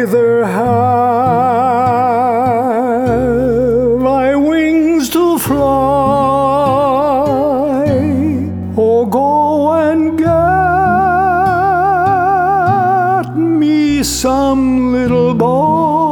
Either have I wings to fly, or go and get me some little boy